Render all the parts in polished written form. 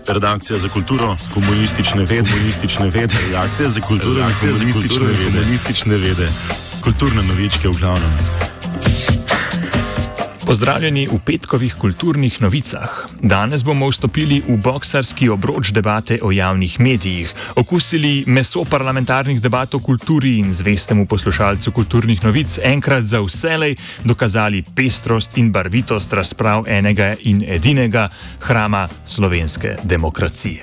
Redakcija za kulturo, komunistične vede. Redakcija za kulturo, komunistične vede. Kulturne novičke v glavnem. Pozdravljeni v petkovih kulturnih novicah. Danes bomo vstopili v boksarski obroč debate o javnih medijih, okusili meso parlamentarnih debat o kulturi in zvestemu poslušalcu kulturnih novic enkrat za vselej dokazali pestrost in barvitost razprav enega in edinega hrama slovenske demokracije.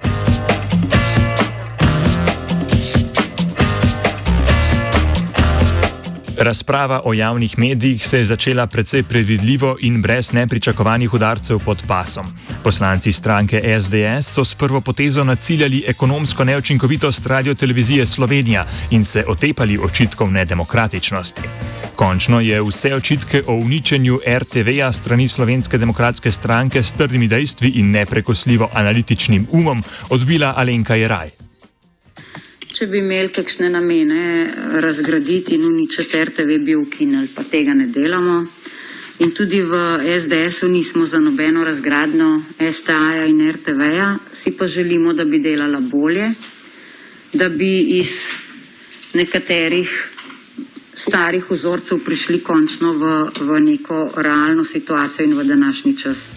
Razprava o javnih medijih se je začela precej predvidljivo in brez nepričakovanih udarcev pod pasom. Poslanci stranke SDS so s prvo potezo naciljali ekonomsko neučinkovitost Radiotelevizije Slovenija in se otepali očitkov nedemokratičnosti. Končno je vse očitke o uničenju RTV-ja strani Slovenske demokratske stranke s trdimi dejstvi in neprekosljivo analitičnim umom odbila Alenka Jeraj. Če bi imeli kakšne namene razgraditi in uničiti RTV, bi ukinili, pa tega ne delamo. In tudi v SDS-u nismo za nobeno razgradnjo STA-ja in RTV-ja, si pa želimo, da bi delala bolje, da bi iz nekaterih starih vzorcev prišli končno v neko realno situacijo in v današnji čas.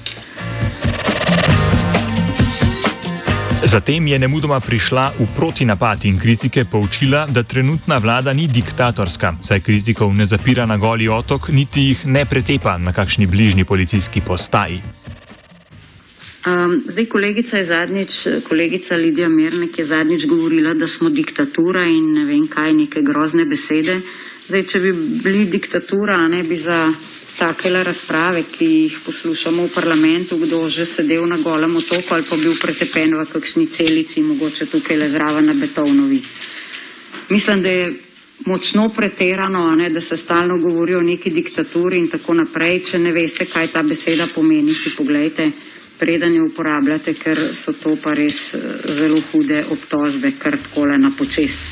Zatem je nemudoma prišla v protinapad in kritike poučila, da trenutna vlada ni diktatorska, saj kritikov ne zapira na Goli otok, niti jih ne pretepa na kakšni bližnji policijski postaji. Zdaj kolegica Lidija Mernek je zadnjič govorila, da smo diktatura in ne vem kaj, neke grozne besede. Zdaj, če bi bili diktatura, ne bi za takele razprave, ki jih poslušamo v parlamentu, kdo že sedel na Golem otoku ali pa bil pretepen v kakšni celici, mogoče tukaj le zraven na Betovnovi. Mislim, da je močno pretirano, da se stalno govori o neki diktaturi in tako naprej. Če ne veste, kaj ta beseda pomeni, si poglejte, preden jo uporabljate, ker so to pa res zelo hude obtožbe, kar takole na počes.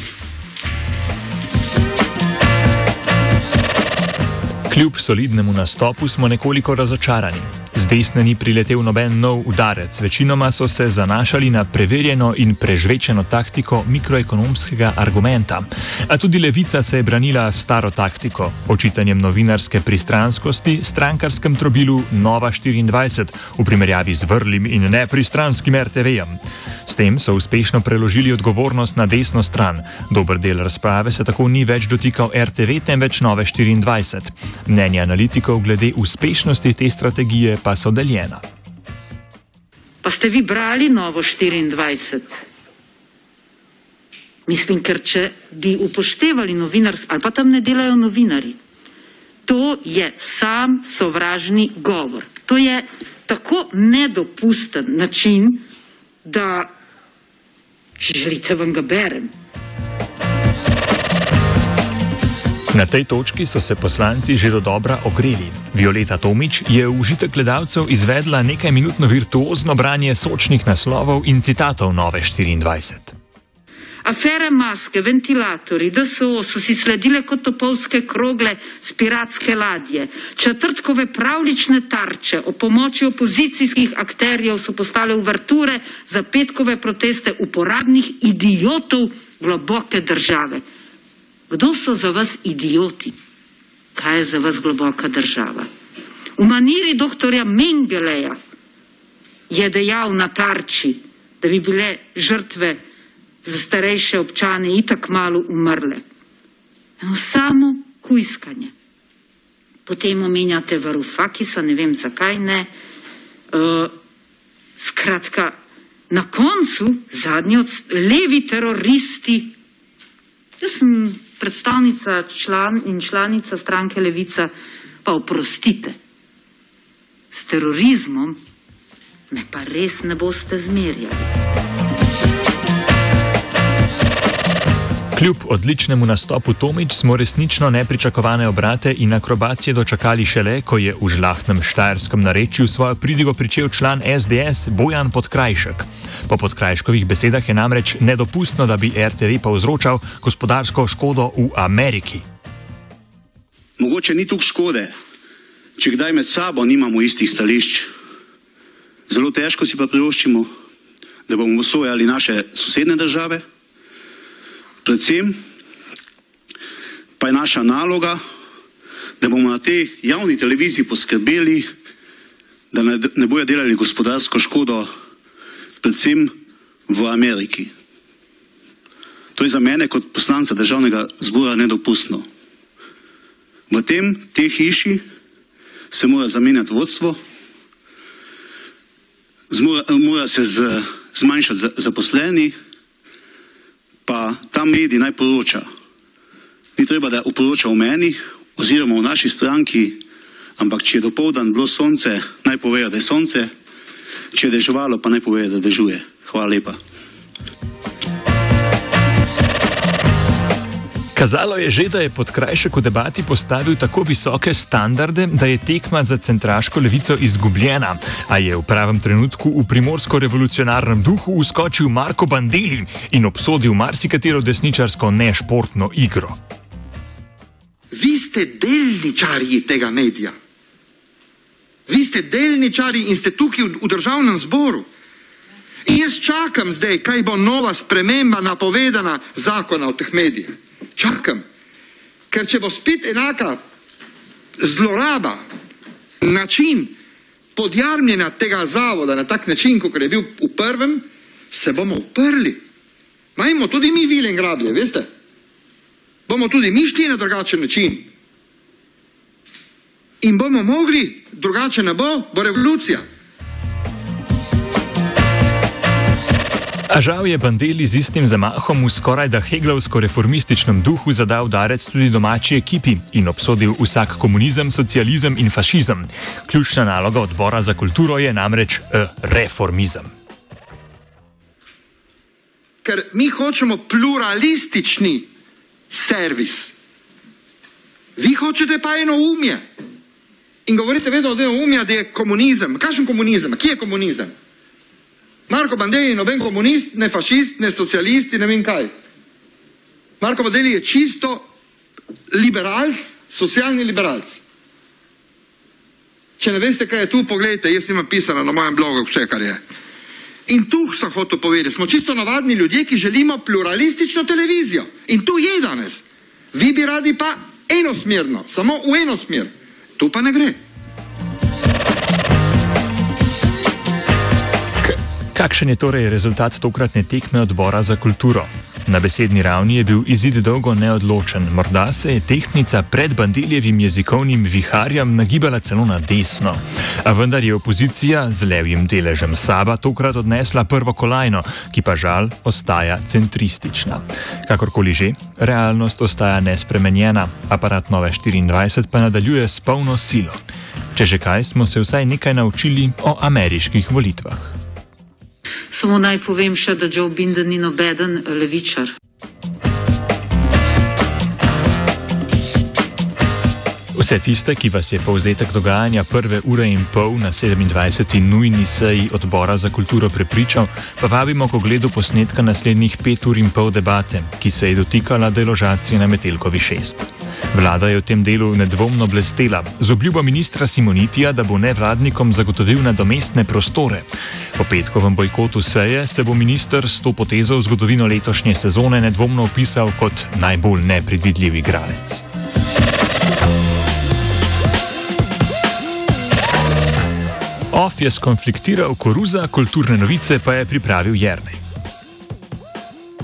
Kljub solidnemu nastopu smo nekoliko razočarani. Z desne ni priletel noben nov udarec, večinoma so se zanašali na preverjeno in prežvečeno taktiko mikroekonomskega argumenta. A tudi levica se je branila staro taktiko, očitanjem novinarske pristranskosti strankarskem trobilu Nova 24 v primerjavi z vrlim in nepristranskim RTV-jem. S tem so uspešno preložili odgovornost na desno stran. Dober del razprave se tako ni več dotikal RTV, temveč Nove 24. Mnenja analitikov glede uspešnosti te strategije pa so deljena. Pa ste vi brali Novo 24? Mislim, ker če bi upoštevali novinarstvo, ali pa tam ne delajo novinari, to je sam sovražni govor. To je tako nedopusten način, da, če želite, vam ga berem. Na tej točki so se poslanci že dodobra ogreli. Violeta Tomić je v užitek gledalcev izvedla nekajminutno virtuozno branje sočnih naslovov in citatov Nove 24. Afere maske, ventilatorji, DSO so si sledile kot topovske krogle s piratske ladje. Četrtkove pravlične tarče o pomoči opozicijskih akterjev so postale uverture za petkove proteste uporabnih idiotov globoke države. Kdo so za vas idioti? Kaj je za vas globoka država? V maniri doktorja Mengeleja je dejal na tarči, da bi bile žrtve za starejše občane itak malo umrle. Eno samo kujskanje. Potem omenjate Varoufakisa, ne vem zakaj ne. Skratka, na koncu zadnji levi teroristi. Jaz sem predstavnica članica stranke Levica, pa oprostite. S terorizmom me pa res ne boste zmerjali. Kljub odličnemu nastopu Tomić smo resnično nepričakovane obrate in akrobacije dočakali šele, ko je v žlahtnem štajerskem narečju svojo pridigo pričel član SDS Bojan Podkrajšek. Po Podkrajškovih besedah je namreč nedopustno, da bi RTV povzročal gospodarsko škodo v Ameriki. Mogoče ni toliko škode, če kdaj med sabo nimamo istih stališč. Zelo težko si pa privoščimo da bomo obsojali naše sosednje države, predvsem pa je naša naloga, da bomo na tej javni televiziji poskrbeli, da ne bojo delali gospodarsko škodo, predvsem v Ameriki. To je za mene kot poslanca Državnega zbora nedopustno. V tej hiši se mora zamenjati vodstvo, mora se zmanjšati zaposleni, pa ta medij naj poroča. Ni treba, da oporoča o meni oziroma o naši stranki, ampak če je dopoldan bilo sonce, naj povejo, da je sonce, če je deževalo, pa naj povejo, da dežuje. Hvala lepa. Kazalo je že, da je Podkrajšek v debati postavil tako visoke standarde, da je tekma za centraško levico izgubljena, a je v pravem trenutku v primorsko-revolucionarnem duhu uskočil Marko Bandelli in obsodil marsikatero desničarsko nešportno igro. Vi ste delničarji tega medija. Vi ste delničarji in ste tukaj v Državnem zboru. In jaz čakam zdaj, kaj bo nova sprememba napovedana zakona o teh medijih. Čakam. Ker če bo spet enaka zloraba, način podjarmljena tega zavoda na tak način, kot je bil v prvem, se bomo uprli. Majmo tudi mi vile in grablje, veste? Bomo tudi mi šli na drugačen način. In bomo mogli, drugače ne bo revolucija. A žal je Bandelli z istim zamahom v skorajda heglovsko-reformističnem duhu zadal udarec tudi domači ekipi in obsodil vsak komunizem, socializem in fašizem. Ključna naloga odbora za kulturo je namreč reformizem. Ker mi hočemo pluralistični servis. Vi hočete pa enoumje. In govorite vedno od enoumja, da je komunizem. Kakšen komunizem? Kje je komunizem? Marko Bandelli noben komunist, ne fašist, ne socialist, ne vem kaj. Marko Bandelli je čisto liberalc, socialni liberalc. Če ne veste, kaj je tu, pogledajte, jaz imam pisano na mojem blogu vse, kar je. In tu sem hotel povedati, smo čisto navadni ljudje, ki želimo pluralistično televizijo. In tu je danes. Vi bi radi pa enosmerno, samo v eno smer. Tu pa ne gre. Kakšen je torej rezultat tokratne tekme odbora za kulturo? Na besedni ravni je bil izid dolgo neodločen, morda se je tehtnica pred Bandeljevim jezikovnim viharjem nagibala celo na desno. A vendar je opozicija z levjim deležem Saba tokrat odnesla prvo kolajno, ki pa žal ostaja centristična. Kakorkoli že, realnost ostaja nespremenjena, aparat Nove24 pa nadaljuje s polno silo. Če že kaj, smo se vsaj nekaj naučili o ameriških volitvah. Samo naj povem še, da Joe Biden ni nobeden levičar. Vse tiste, ki vas je povzetek dogajanja prve ure in pol na 27. nujni seji odbora za kulturo prepričal, pa vabimo k ogledu posnetka naslednjih 5 ur in pol debate, ki se je dotikala deložacije na Metelkovi 6. Vlada je v tem delu nedvomno blestela, z obljubo ministra Simonitija, da bo nevladnikom zagotovil nadomestne prostore. Po petkovem bojkotu seje se bo minister s to potezo v zgodovino letošnje sezone nedvomno opisal kot najbolj nepredvidljiv igralec. Off je skonfliktiral Koruza, kulturne novice pa je pripravil Jernej.